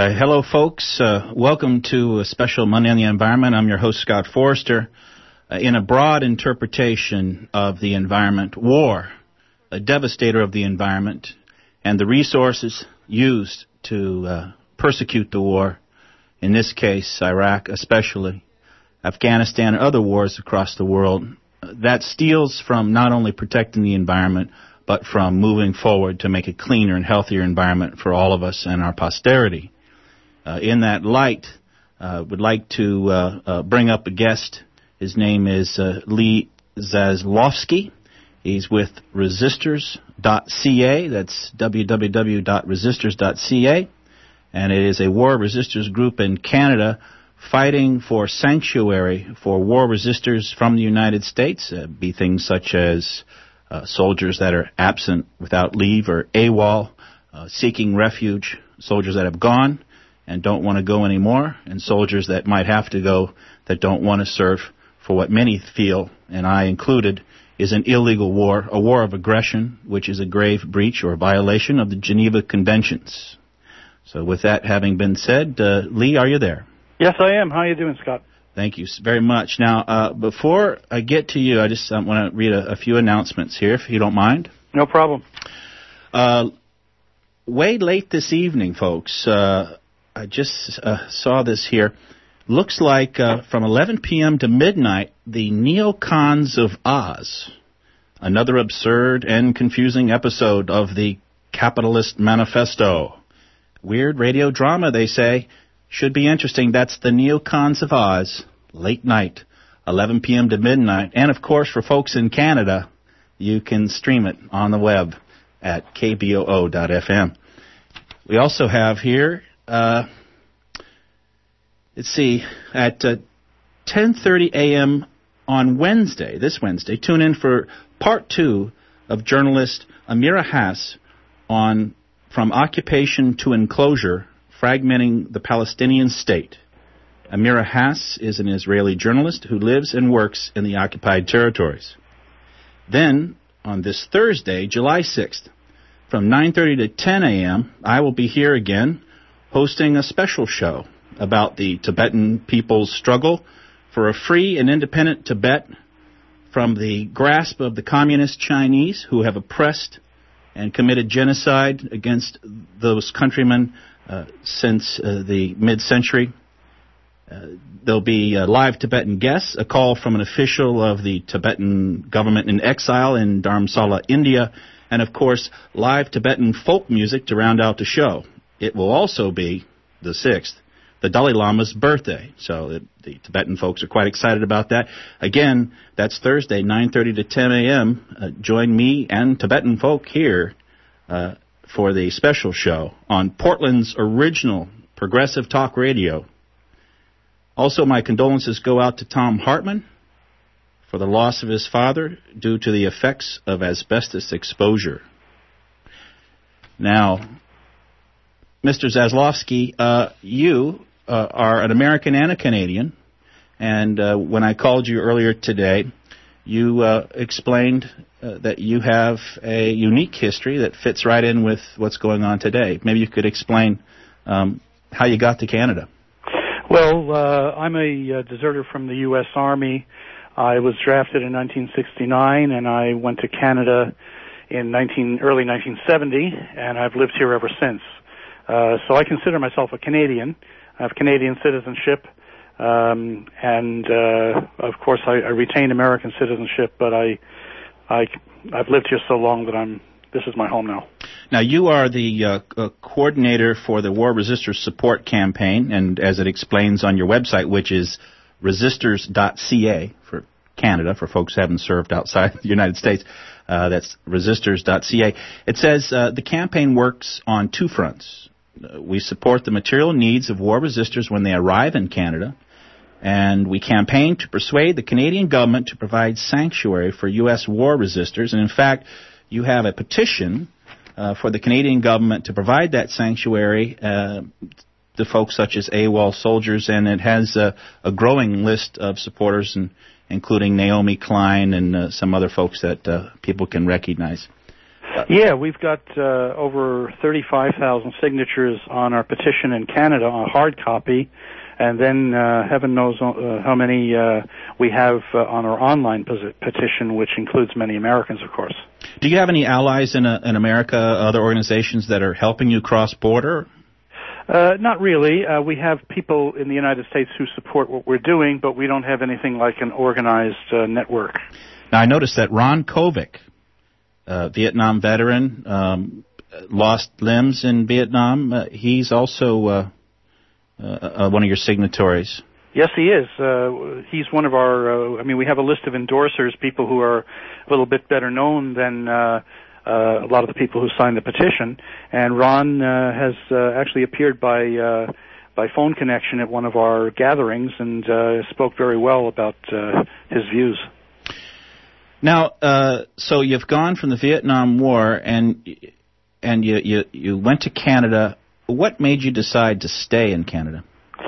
Hello, folks. Welcome to a special Monday on the Environment. I'm your host, Scott Forrester. In a broad interpretation of the environment, war, a devastator of the environment, and the resources used to persecute the war, in this case, Iraq especially, Afghanistan and other wars across the world, that steals from not only protecting the environment, but from moving forward to make a cleaner and healthier environment for all of us and our posterity. In that light, would like to bring up a guest. His name is Lee Zaslavsky. He's with resistors.ca. That's www.resistors.ca. And it is a war resistors group in Canada fighting for sanctuary for war resistors from the United States, be things such as soldiers that are absent without leave or AWOL, seeking refuge, soldiers that have gone and don't want to go anymore, and soldiers that might have to go that don't want to serve for what many feel, and I included, is an illegal war, a war of aggression, which is a grave breach or violation of the Geneva Conventions. So with that having been said, Lee, are you there? Yes, I am. How are you doing, Scott? Thank you very much. Now, before I get to you, I just want to read a few announcements here, if you don't mind. No problem. Way late this evening, folks, I just saw this here. Looks like from 11 p.m. to midnight, the Neocons of Oz, another absurd and confusing episode of the Capitalist Manifesto. Weird radio drama, they say. Should be interesting. That's the Neocons of Oz, late night, 11 p.m. to midnight. And, of course, for folks in Canada, you can stream it on the web at kboo.fm. We also have here, let's see, at 10:30 a.m. on Wednesday, this Wednesday, tune in for part 2 of journalist Amira Hass on From Occupation to Enclosure, Fragmenting the Palestinian State. Amira Hass is an Israeli journalist who lives and works in the occupied territories. Then, on this Thursday, July 6th, from 9:30 to 10 a.m., I will be here again hosting a special show about the Tibetan people's struggle for a free and independent Tibet from the grasp of the communist Chinese who have oppressed and committed genocide against those countrymen since the mid-century. There'll be live Tibetan guests, a call from an official of the Tibetan government in exile in Dharamsala, India, and, of course, live Tibetan folk music to round out the show. It will also be, the 6th, the Dalai Lama's birthday, so the Tibetan folks are quite excited about that. Again, that's Thursday, 9:30 to 10 a.m. Join me and Tibetan folk here for the special show on Portland's original progressive talk radio. Also, my condolences go out to Tom Hartman for the loss of his father due to the effects of asbestos exposure. Now, Mr. Zaslavsky, you are an American and a Canadian, and when I called you earlier today, you explained that you have a unique history that fits right in with what's going on today. Maybe you could explain how you got to Canada. Well, I'm a deserter from the U.S. Army. I was drafted in 1969, and I went to Canada in early 1970, and I've lived here ever since. So I consider myself a Canadian. I have Canadian citizenship, and of course I retain American citizenship, but I've lived here so long that this is my home now. Now, you are the coordinator for the War Resistors Support Campaign, and as it explains on your website, which is resistors.ca for Canada, for folks who haven't served outside the United States, that's resistors.ca. It says the campaign works on two fronts. We support the material needs of war resistors when they arrive in Canada, and we campaign to persuade the Canadian government to provide sanctuary for U.S. war resistors. And in fact, you have a petition for the Canadian government to provide that sanctuary to folks such as AWOL soldiers, and it has a growing list of supporters, including Naomi Klein and some other folks that people can recognize. Yeah, we've got over 35,000 signatures on our petition in Canada on a hard copy, and then heaven knows how many we have on our online petition, which includes many Americans, of course. Do you have any allies in America, other organizations that are helping you cross-border? Not really. We have people in the United States who support what we're doing, but we don't have anything like an organized network. Now, I noticed that Ron Kovic, Vietnam veteran, lost limbs in Vietnam. He's also one of your signatories. Yes, he is. He's one of our, we have a list of endorsers, people who are a little bit better known than a lot of the people who signed the petition. And Ron has actually appeared by phone connection at one of our gatherings and spoke very well about his views. Now, so you've gone from the Vietnam War and you went to Canada. What made you decide to stay in Canada?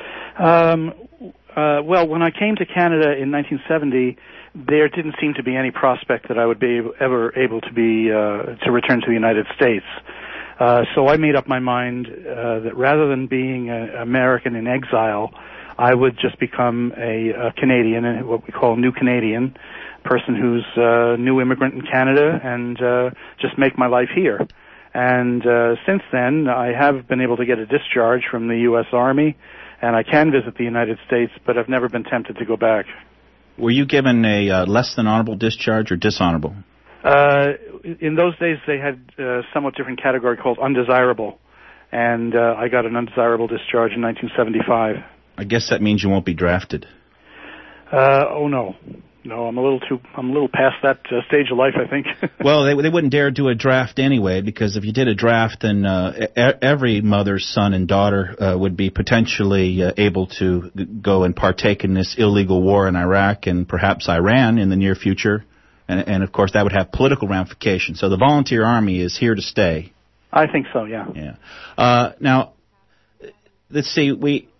Well, when I came to Canada in 1970, there didn't seem to be any prospect that I would be ever able to return to the United States. So I made up my mind that rather than being an American in exile, I would just become a Canadian, what we call a new Canadian, person who's a new immigrant in Canada, and just make my life here. And since then, I have been able to get a discharge from the U.S. Army, and I can visit the United States, but I've never been tempted to go back. Were you given a less than honorable discharge or dishonorable? In those days, they had a somewhat different category called undesirable, and I got an undesirable discharge in 1975. I guess that means you won't be drafted. Oh no. No, I'm a little past that stage of life, I think. Well, they wouldn't dare do a draft anyway, because if you did a draft, then every mother's son and daughter would be potentially able to go and partake in this illegal war in Iraq and perhaps Iran in the near future. And of course, that would have political ramifications. So the volunteer army is here to stay. I think so, yeah. Yeah. Now, let's see.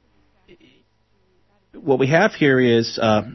What we have here is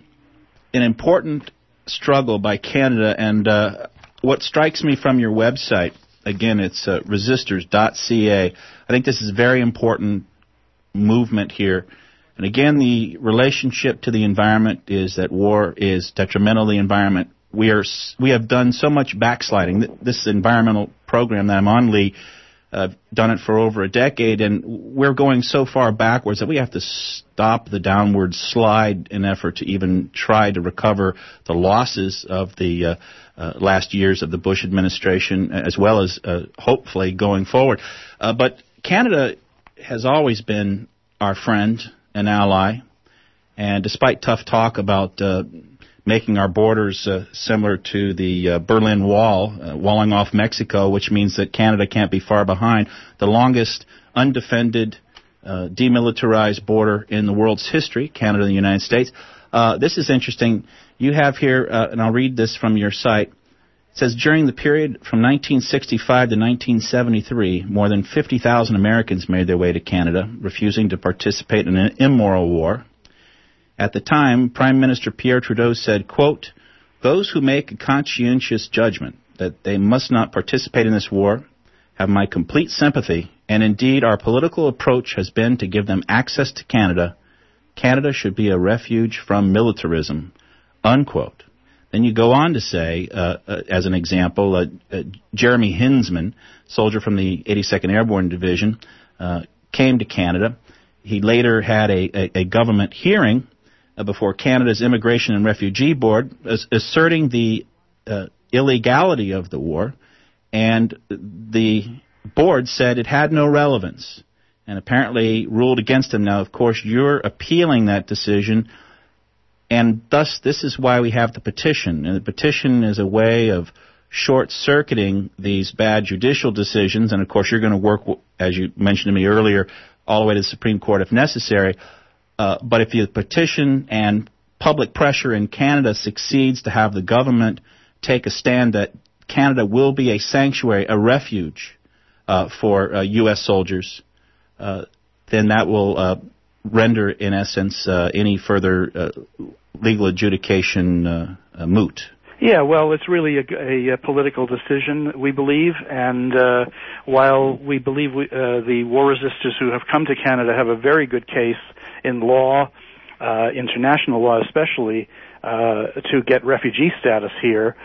an important struggle by Canada, and what strikes me from your website, again, it's resistors.ca. I think this is a very important movement here. And again, the relationship to the environment is that war is detrimental to the environment. We have done so much backsliding. This environmental program that I'm on, Lee, I've done it for over a decade, and we're going so far backwards that we have to stop the downward slide in effort to even try to recover the losses of the last years of the Bush administration, as well as hopefully going forward. But Canada has always been our friend and ally, and despite tough talk about making our borders similar to the Berlin Wall, walling off Mexico, which means that Canada can't be far behind, the longest undefended, demilitarized border in the world's history, Canada and the United States. This is interesting. You have here, and I'll read this from your site. It says, during the period from 1965 to 1973, more than 50,000 Americans made their way to Canada, refusing to participate in an immoral war. At the time, Prime Minister Pierre Trudeau said, quote, those who make a conscientious judgment that they must not participate in this war have my complete sympathy, and indeed our political approach has been to give them access to Canada. Canada should be a refuge from militarism, unquote. Then you go on to say, as an example, Jeremy Hinsman, soldier from the 82nd Airborne Division, came to Canada. He later had a government hearing before Canada's Immigration and Refugee Board, asserting the illegality of the war, and the board said it had no relevance, and apparently ruled against him. Now, of course, you're appealing that decision, and thus this is why we have the petition. And the petition is a way of short-circuiting these bad judicial decisions, and of course you're going to work, as you mentioned to me earlier, all the way to the Supreme Court if necessary. But if the petition and public pressure in Canada succeeds to have the government take a stand that Canada will be a sanctuary, a refuge for U.S. soldiers, then that will render, in essence, any further legal adjudication moot. Yeah, well, it's really a political decision, we believe, and while we believe the war resistors who have come to Canada have a very good case in law, international law especially, to get refugee status here,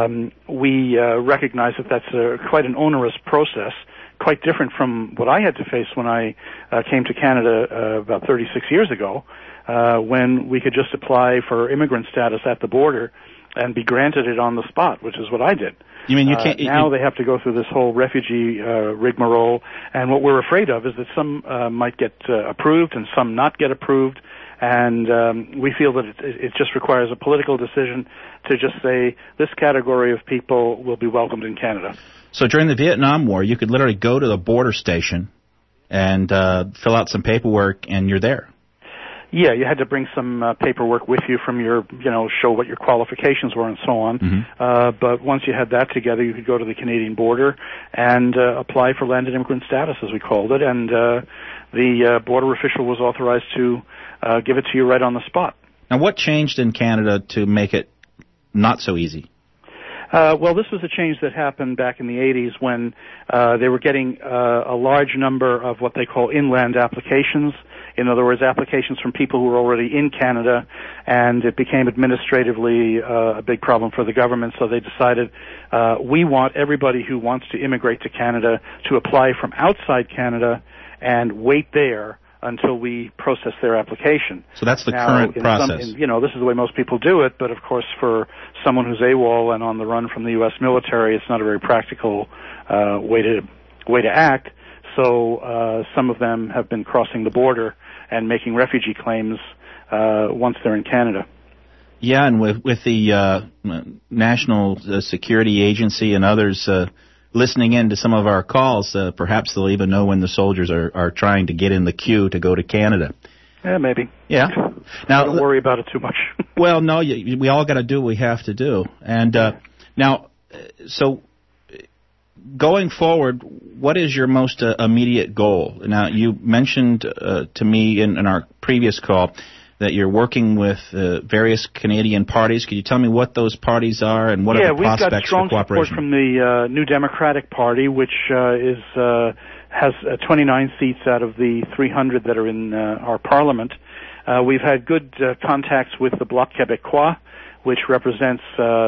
we recognize that that's quite an onerous process, quite different from what I had to face when I came to Canada about 36 years ago, when we could just apply for immigrant status at the border and be granted it on the spot, which is what I did. You mean you can't? Now they have to go through this whole refugee rigmarole, and what we're afraid of is that some might get approved and some not get approved, and we feel that it just requires a political decision to just say this category of people will be welcomed in Canada. So during the Vietnam War, you could literally go to the border station and fill out some paperwork, and you're there. Yeah, you had to bring some paperwork with you from your, show what your qualifications were and so on. Mm-hmm. But once you had that together, you could go to the Canadian border and apply for landed immigrant status, as we called it, and the border official was authorized to give it to you right on the spot. Now, what changed in Canada to make it not so easy? Well, this was a change that happened back in the 80s when they were getting a large number of what they call inland applications. In other words, applications from people who were already in Canada, and it became administratively a big problem for the government, so they decided we want everybody who wants to immigrate to Canada to apply from outside Canada and wait there until we process their application. So that's the current process. This is the way most people do it, but of course for someone who's AWOL and on the run from the U.S. military, it's not a very practical way to act. So some of them have been crossing the border and making refugee claims once they're in Canada. Yeah, and with the National Security Agency and others listening in to some of our calls, perhaps they'll even know when the soldiers are trying to get in the queue to go to Canada. Yeah, maybe. Yeah. Now, don't worry about it too much. Well, no, we all got to do what we have to do. And now, so going forward, what is your most immediate goal? Now, you mentioned to me in our previous call that you're working with various Canadian parties. Could you tell me what those parties are and what are the prospects for cooperation? Yeah, we've got strong support from the New Democratic Party, which has 29 seats out of the 300 that are in our parliament. We've had good contacts with the Bloc Québécois, which represents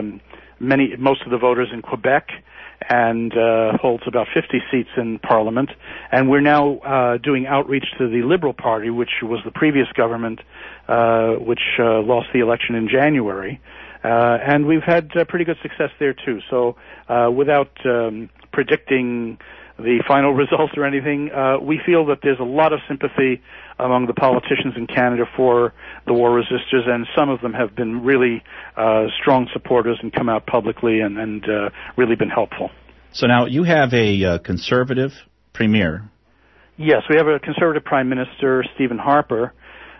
most of the voters in Quebec, and holds about 50 seats in Parliament. And we're now doing outreach to the Liberal Party, which was the previous government, which lost the election in January. And we've had pretty good success there, too. So without predicting the final results or anything, we feel that there's a lot of sympathy among the politicians in Canada for the war resistors, and some of them have been really strong supporters and come out publicly and really been helpful. So now you have a conservative premier. Yes, we have a conservative prime minister, Stephen Harper,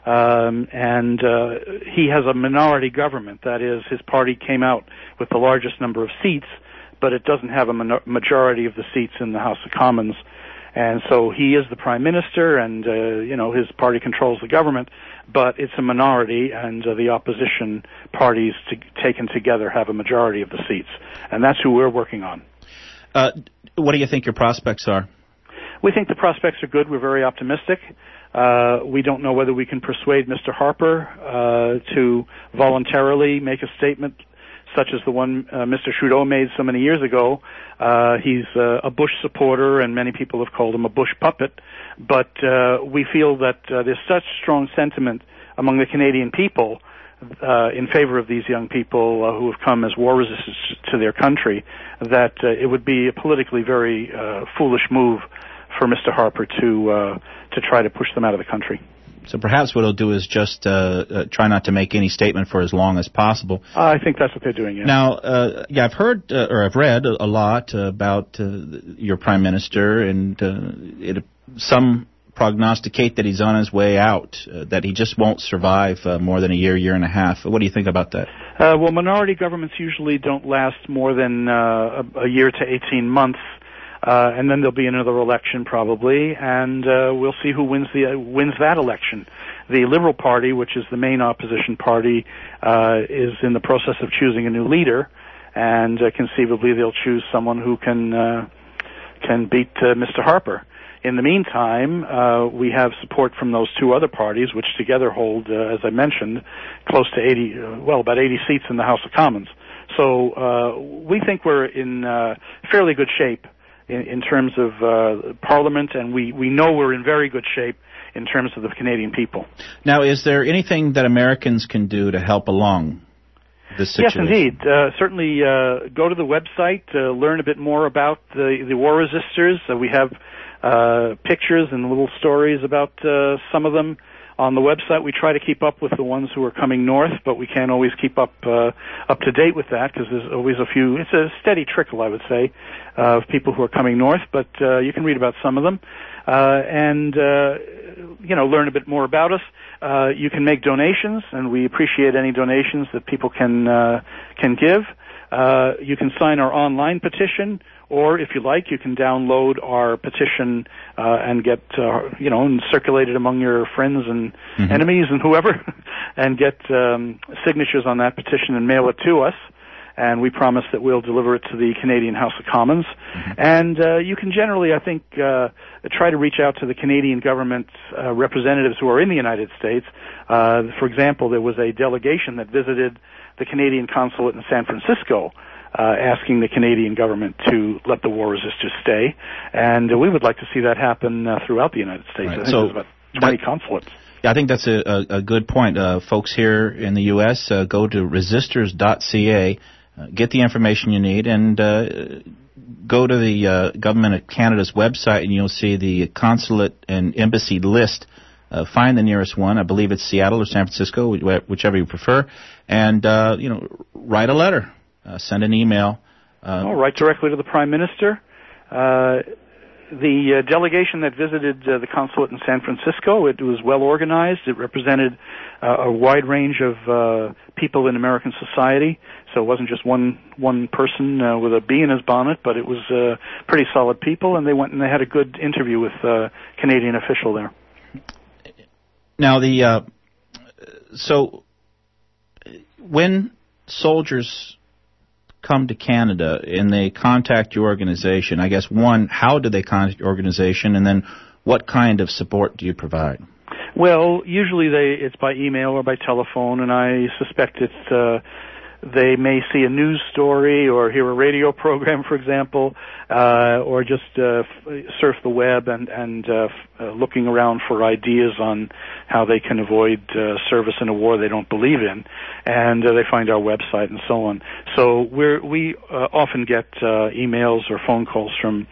and he has a minority government. That is, his party came out with the largest number of seats, but it doesn't have a majority of the seats in the House of Commons. And so he is the prime minister, and his party controls the government, but it's a minority, and the opposition parties taken together have a majority of the seats, and that's who we're working on. What do you think your prospects are? We think the prospects are good. We're very optimistic. We don't know whether we can persuade Mr. Harper to voluntarily make a statement such as the one Mr. Trudeau made so many years ago. He's a Bush supporter, and many people have called him a Bush puppet. But we feel that there's such strong sentiment among the Canadian people in favor of these young people who have come as war resistors to their country that it would be a politically very foolish move for Mr. Harper to try to push them out of the country. So perhaps what he'll do is just try not to make any statement for as long as possible. I think that's what they're doing, yeah. Now, I've heard or I've read a lot about your prime minister, and some prognosticate that he's on his way out, that he just won't survive more than a year and a half. What do you think about that? Well, minority governments usually don't last more than a year to 18 months. And then there'll be another election probably, and we'll see who wins that election. The Liberal Party, which is the main opposition party, is in the process of choosing a new leader, and conceivably they'll choose someone who can beat Mr. Harper. In the meantime, we have support from those two other parties, which together hold, as I mentioned, close to about 80 seats in the House of Commons. So we think we're in fairly good shape in terms of Parliament, and we know we're in very good shape in terms of the Canadian people. Now, is there anything that Americans can do to help along this situation? Yes, indeed. Certainly go to the website, learn a bit more about the war resistors. We have pictures and little stories about some of them on the website. We try to keep up with the ones who are coming north, but we can't always keep up to date with that because there's always a few. It's a steady trickle, I would say, of people who are coming north, but you can read about some of them and learn a bit more about us. You can make donations, and we appreciate any donations that people can give. You can sign our online petition, or if you like, you can download our petition and get, and circulate it among your friends and enemies and whoever, and get signatures on that petition and mail it to us. And we promise that we'll deliver it to the Canadian House of Commons. And you can generally, I think, try to reach out to the Canadian government representatives who are in the United States. For example, there was a delegation that visited the Canadian consulate in San Francisco, asking the Canadian government to let the war resistors stay. And we would like to see that happen throughout the United States. Right. I think there's about 20 consulates. Yeah, I think that's a good point. Folks here in the U.S., go to resistors.ca, get the information you need, and go to the Government of Canada's website, and you'll see the consulate and embassy list. Find the nearest one. I believe it's Seattle or San Francisco, whichever you prefer, and write a letter, send an email. Write directly to the Prime Minister. The delegation that visited the consulate in San Francisco, it was well organized. It represented a wide range of people in American society. So it wasn't just one person with a bee in his bonnet, but it was pretty solid people, and they went and they had a good interview with a Canadian official there. Now, so when soldiers come to Canada and they contact your organization, I guess, one, how do they contact your organization, and then what kind of support do you provide? Well, usually it's by email or by telephone, and I suspect they may see a news story or hear a radio program, for example, or just surf the web and looking around for ideas on how they can avoid service in a war they don't believe in, and they find our website and so on. So we often get emails or phone calls from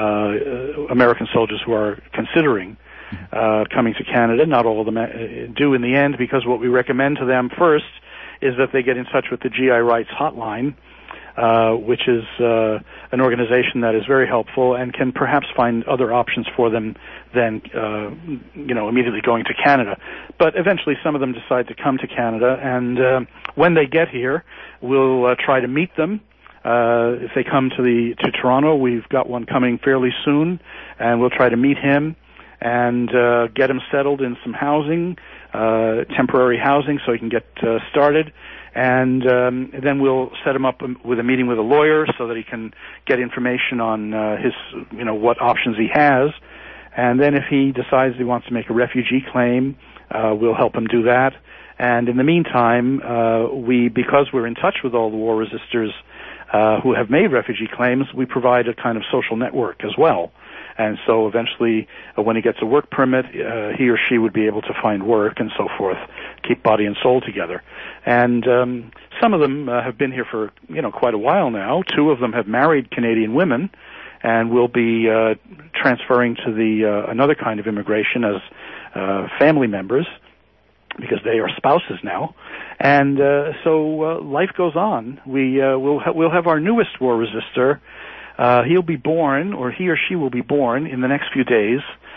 American soldiers who are considering coming to Canada. Not all of them do in the end, because what we recommend to them first is that they get in touch with the GI Rights Hotline, which is an organization that is very helpful and can perhaps find other options for them than immediately going to Canada. But eventually some of them decide to come to Canada, and when they get here, we'll try to meet them. If they come to Toronto, we've got one coming fairly soon, and we'll try to meet him and get him settled in some housing, temporary housing, so he can get started. And then we'll set him up with a meeting with a lawyer so that he can get information on what options he has. And then if he decides he wants to make a refugee claim, we'll help him do that. And in the meantime, because we're in touch with all the war resistors who have made refugee claims, we provide a kind of social network as well. And so eventually, when he gets a work permit, he or she would be able to find work and so forth, keep body and soul together. And some of them have been here for quite a while now. Two of them have married Canadian women, and will be transferring to another kind of immigration as family members, because they are spouses now. And so life goes on. We'll have our newest war resistor. He'll be born, or he or she will be born in the next few days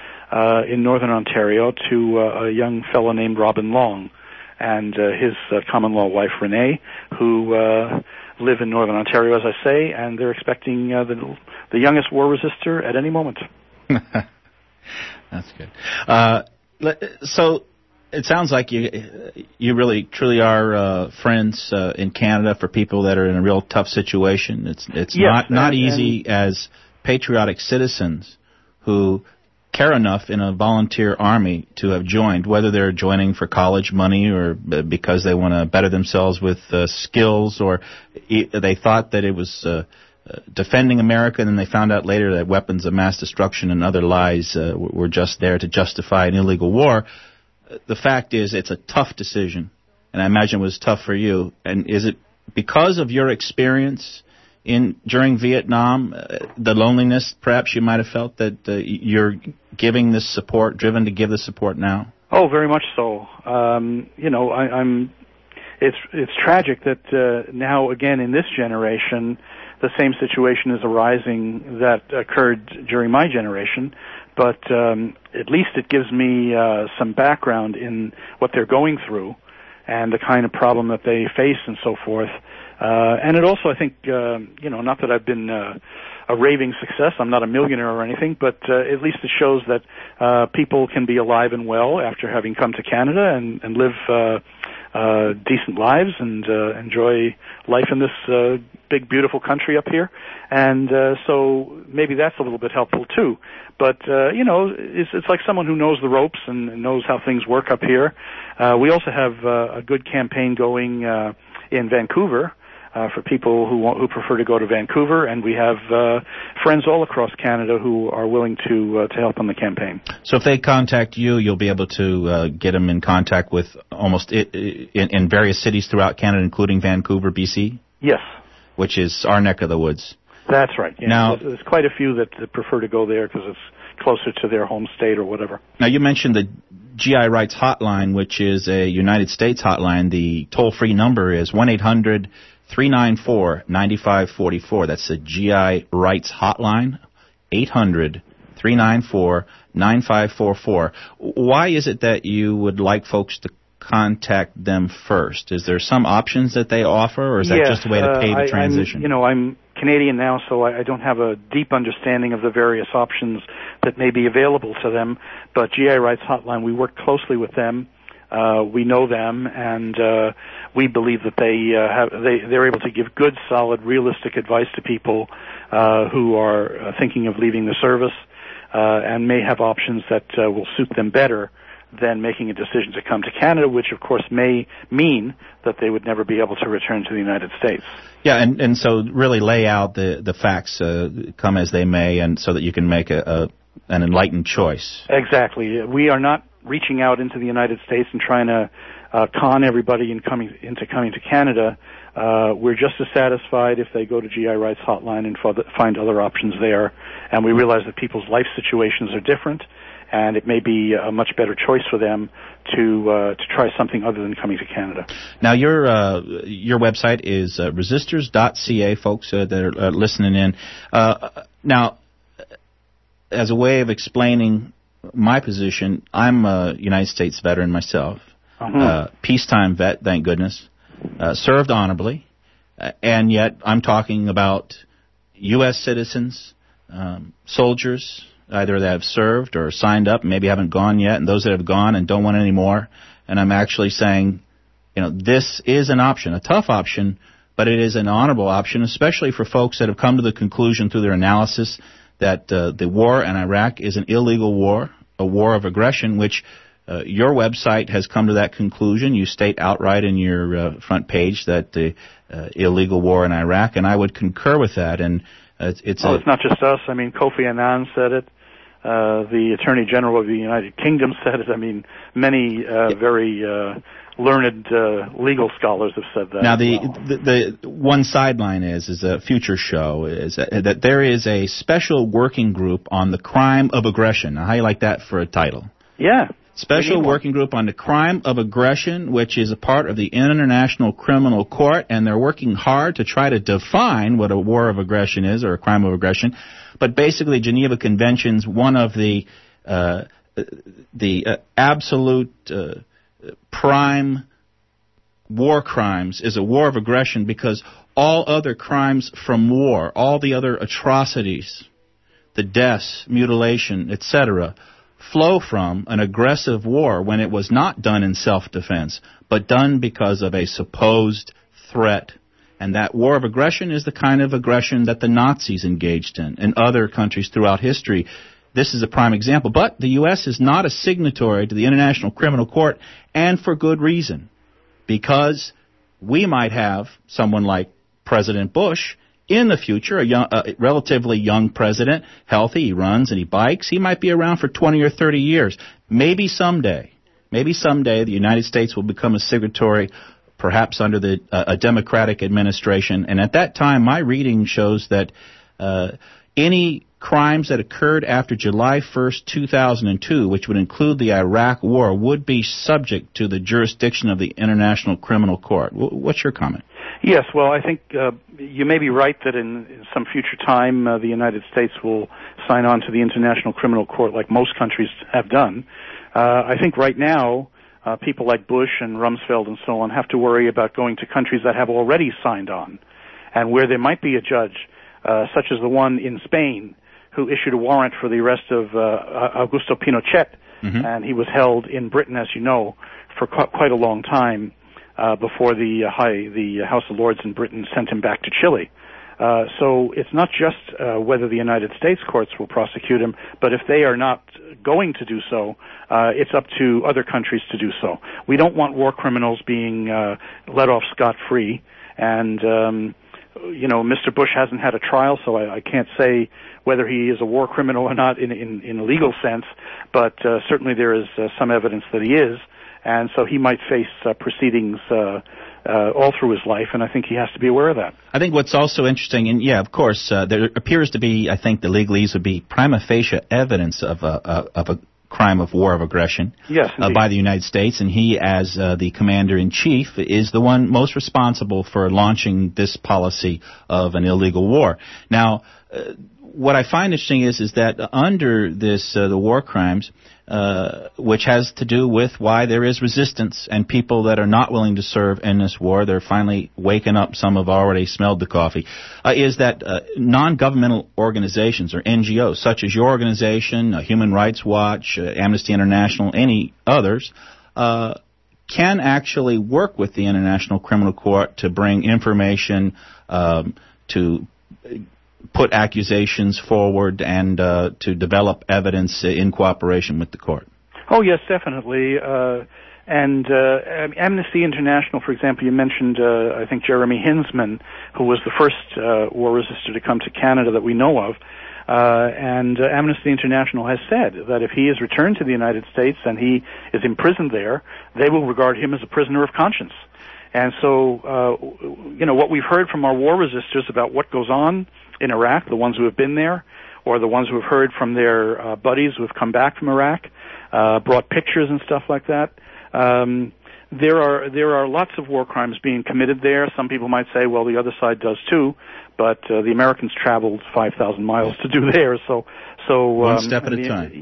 in Northern Ontario to a young fellow named Robin Long and his common-law wife Renee, who live in Northern Ontario, as I say, and they're expecting the youngest war resistor at any moment. That's good. So It sounds like you really truly are friends in Canada for people that are in a real tough situation. It's yes, not easy as patriotic citizens who care enough in a volunteer army to have joined, whether they're joining for college money or because they want to better themselves with skills, or they thought that it was defending America, and then they found out later that weapons of mass destruction and other lies were just there to justify an illegal war. The fact is, it's a tough decision, and I imagine it was tough for you. And is it because of your experience during Vietnam, the loneliness perhaps you might have felt, that you're giving this support, driven to give the support now? Oh, very much so. It's tragic that now again in this generation, the same situation is arising that occurred during my generation. But at least it gives me some background in what they're going through and the kind of problem that they face and so forth. And it also, I think, not that I've been a raving success, I'm not a millionaire or anything, but at least it shows that people can be alive and well after having come to Canada and live decent lives and enjoy life in this big, beautiful country up here. And so maybe that's a little bit helpful, too. But, it's like someone who knows the ropes and knows how things work up here. We also have a good campaign going in Vancouver for people who prefer to go to Vancouver, and we have friends all across Canada who are willing to help on the campaign. So if they contact you, you'll be able to get them in contact with almost in various cities throughout Canada, including Vancouver, BC? Yes. Which is our neck of the woods. That's right. Yeah. Now, there's quite a few that prefer to go there because it's closer to their home state or whatever. Now, you mentioned the GI Rights Hotline, which is a United States hotline. The toll-free number is 1-800-394-9544. That's the GI Rights Hotline, 800-394-9544. Why is it that you would like folks to contact them first? Is there some options that they offer, or is that just a way to pay the transition? I'm Canadian now, so I don't have a deep understanding of the various options that may be available to them. But GI Rights Hotline, we work closely with them. We know them, and we believe that they're able to give good, solid, realistic advice to people who are thinking of leaving the service and may have options that will suit them better than making a decision to come to Canada, which of course may mean that they would never be able to return to the United States. Yeah, and so really lay out the facts, come as they may, and so that you can make an enlightened choice. Exactly. We are not reaching out into the United States and trying to con everybody into coming to Canada. We're just as satisfied if they go to GI Rights Hotline and find other options there. And we realize that people's life situations are different, and it may be a much better choice for them to try something other than coming to Canada. Now, your website is resistors.ca, folks that are listening in. Now, as a way of explaining my position, I'm a United States veteran myself, peacetime vet, thank goodness, served honorably, and yet I'm talking about U.S. citizens, soldiers, either that have served or signed up, maybe haven't gone yet, and those that have gone and don't want any more. And I'm actually saying, this is an option, a tough option, but it is an honorable option, especially for folks that have come to the conclusion through their analysis that the war in Iraq is an illegal war, a war of aggression, which your website has come to that conclusion. You state outright in your front page that the illegal war in Iraq, and I would concur with that. And it's not just us. I mean, Kofi Annan said it. The Attorney General of the United Kingdom said it. I mean, many very learned legal scholars have said that. Now, the one sideline is a future show is that there is a special working group on the crime of aggression. Now, how do you like that for a title? Yeah. Special working group on the crime of aggression, which is a part of the International Criminal Court, and they're working hard to try to define what a war of aggression is or a crime of aggression. But basically, Geneva Convention's one of the absolute prime war crimes is a war of aggression, because all other crimes from war, all the other atrocities, the deaths, mutilation, etc., flow from an aggressive war when it was not done in self-defense, but done because of a supposed threat. And that war of aggression is the kind of aggression that the Nazis engaged in and other countries throughout history. This is a prime example. But the U.S. is not a signatory to the International Criminal Court, and for good reason, because we might have someone like President Bush in the future, a relatively young president, healthy, he runs and he bikes. He might be around for 20 or 30 years. Maybe someday the United States will become a signatory, perhaps under a Democratic administration. And at that time, my reading shows that any crimes that occurred after July 1st, 2002, which would include the Iraq War, would be subject to the jurisdiction of the International Criminal Court. What's your comment? Yes, well, I think you may be right that in some future time the United States will sign on to the International Criminal Court like most countries have done. I think right now people like Bush and Rumsfeld and so on have to worry about going to countries that have already signed on and where there might be a judge, such as the one in Spain, who issued a warrant for the arrest of Augusto Pinochet, and he was held in Britain, as you know, for quite a long time before the House of Lords in Britain sent him back to Chile. So it's not just whether the United States courts will prosecute him, but if they are not going to do so, it's up to other countries to do so. We don't want war criminals being let off scot-free, and Mr. Bush hasn't had a trial, so I can't say whether he is a war criminal or not in a legal sense, but certainly there is some evidence that he is, and so he might face proceedings all through his life, and I think he has to be aware of that. I think what's also interesting, and of course, there appears to be, I think the legalese would be prima facie evidence of a crime of war of aggression by the United States, and he, as the commander-in-chief, is the one most responsible for launching this policy of an illegal war. Now, what I find interesting is that under this, the war crimes, which has to do with why there is resistance and people that are not willing to serve in this war, they're finally waking up, some have already smelled the coffee, is that non-governmental organizations or NGOs, such as your organization, Human Rights Watch, Amnesty International, any others, can actually work with the International Criminal Court to bring information, to put accusations forward and to develop evidence in cooperation with the court. Oh, yes, definitely. And Amnesty International, for example, you mentioned, I think, Jeremy Hinsman, who was the first war resister to come to Canada that we know of. And Amnesty International has said that if he is returned to the United States and he is imprisoned there, they will regard him as a prisoner of conscience. And so, what we've heard from our war resistors about what goes on in Iraq, the ones who have been there, or the ones who have heard from their buddies who have come back from Iraq, brought pictures and stuff like that. There are lots of war crimes being committed there. Some people might say, well, the other side does too, but the Americans traveled 5,000 miles to do theirs. So one step at a time.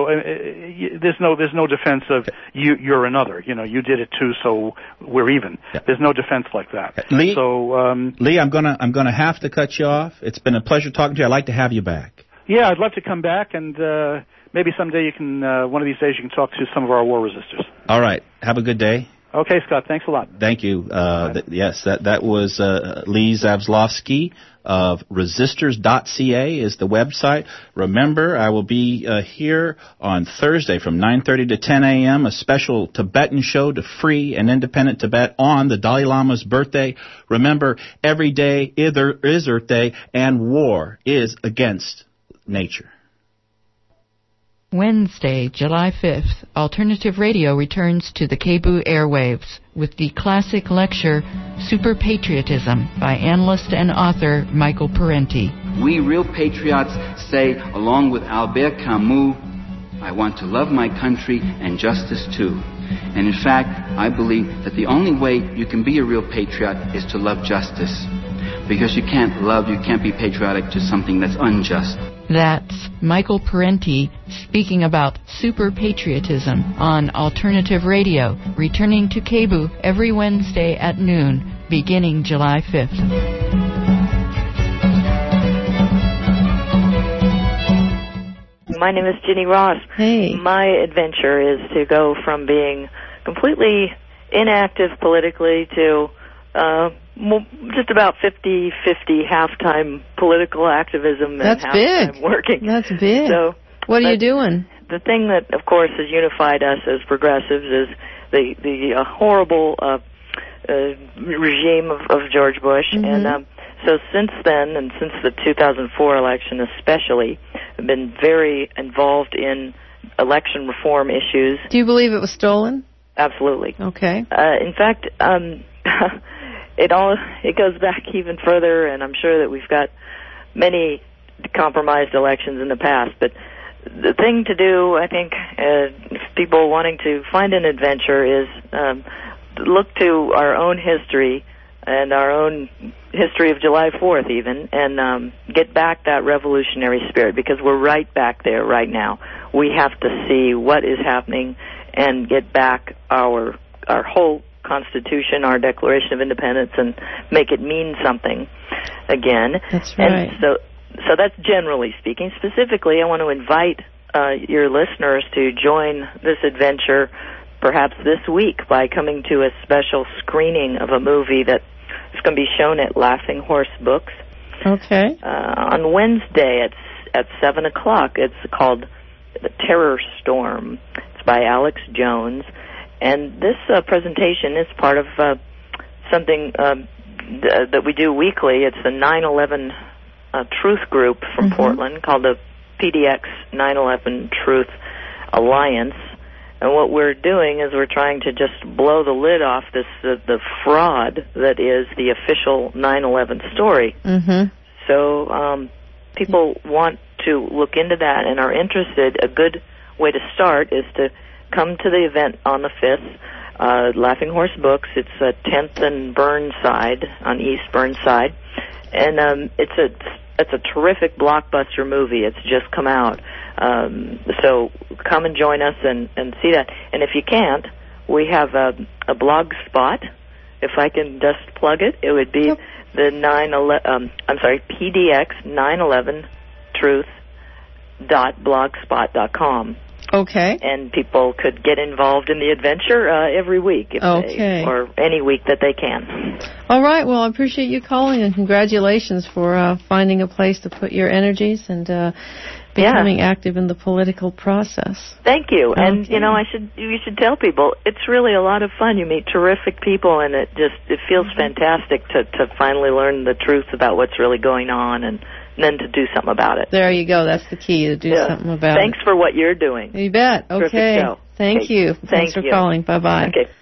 There's no defense of you're another. You did it too, so we're even. Yeah. There's no defense like that. Lee, I'm gonna have to cut you off. It's been a pleasure talking to you. I'd like to have you back. Yeah, I'd love to come back, and maybe someday you can. One of these days you can talk to some of our war resistors. All right. Have a good day. Okay, Scott. Thanks a lot. Thank you. Yes, that was Lee Zaslavsky of resistors.ca is the website. Remember, I will be here on Thursday from 9:30 to 10 a.m., a special Tibetan show to free and independent Tibet on the Dalai Lama's birthday. Remember, every day is Earth Day, and war is against nature. Wednesday, July 5th, Alternative Radio returns to the KBOO airwaves with the classic lecture, Super Patriotism, by analyst and author Michael Parenti. We real patriots say, along with Albert Camus, I want to love my country and justice too. And in fact, I believe that the only way you can be a real patriot is to love justice. Because you can't be patriotic to something that's unjust. That's Michael Parenti speaking about super patriotism on Alternative Radio, returning to KBOO every Wednesday at noon, beginning July 5th. My name is Ginny Ross. Hey. My adventure is to go from being completely inactive politically to just about 50-50 half-time political activism and That's half-time big. working. That's big. So what are you doing? The thing that, of course, has unified us as progressives is the horrible regime of George Bush. Mm-hmm. And so since then, and since the 2004 election especially, I've been very involved in election reform issues. Do you believe it was stolen? Absolutely. Okay. In fact, it goes back even further, and I'm sure that we've got many compromised elections in the past. But the thing to do, I think, people wanting to find an adventure is look to our own history and our own history of July 4th even, and get back that revolutionary spirit, because we're right back there right now. We have to see what is happening and get back our whole Constitution, our Declaration of Independence, and make it mean something again. That's right. And so that's generally speaking. Specifically, I want to invite your listeners to join this adventure perhaps this week by coming to a special screening of a movie that is going to be shown at Laughing Horse Books. Okay. On Wednesday at 7 o'clock. It's called The Terror Storm. It's by Alex Jones. And this presentation is part of something that we do weekly. It's the 9/11 Truth Group from Portland called the PDX 9/11 Truth Alliance. And what we're doing is we're trying to just blow the lid off this the fraud that is the official 9/11 story. Mm-hmm. So people want to look into that and are interested. A good way to start is to come to the event on the 5th, Laughing Horse Books. It's 10th and Burnside, on East Burnside. And it's a terrific blockbuster movie. It's just come out. So come and join us and see that. And if you can't, we have a blog spot. If I can just plug it, it would be the PDX 911 truth.blogspot.com. Okay. And people could get involved in the adventure every week, or any week that they can. All right. Well, I appreciate you calling, and congratulations for finding a place to put your energies and becoming active in the political process. Thank you. Okay. And you should tell people it's really a lot of fun. You meet terrific people, and it feels fantastic to finally learn the truth about what's really going on, and then to do something about it. There you go. That's the key, to do something about it. Thanks for what you're doing. You bet. Okay. Terrific show. Thank you. Thanks for calling. Bye-bye. Okay.